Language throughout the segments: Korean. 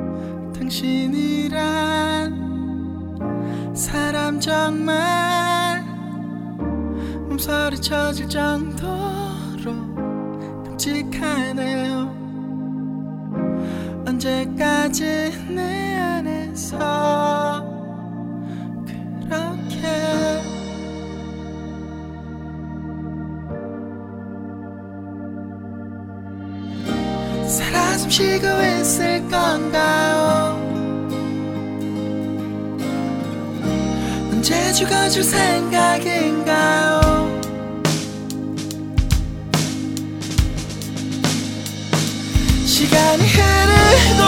당신이란 사람 정말 몸서리쳐질 정도로 끔찍하네요. 언제까지 내 안에서 그렇게 살아 숨쉬고 있을 건가요? 언제 죽어줄 생각인가요? 시간이 흐르고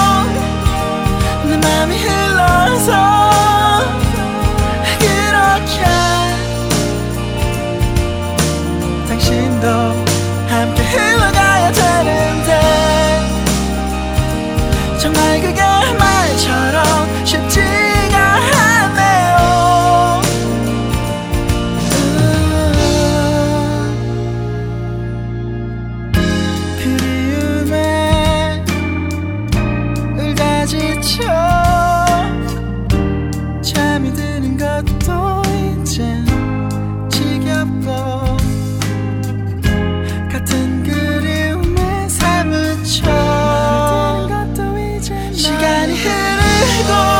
내 맘이 흘러서 그렇게 당신도 함께 흘러가야 되는데 정말 그게 말처럼 쉽지가 않네요. 그리움에 울다 지쳐 잠이 드는 것도 이젠 지겹고 같은 그리움에 사무쳐 시간이 흐르고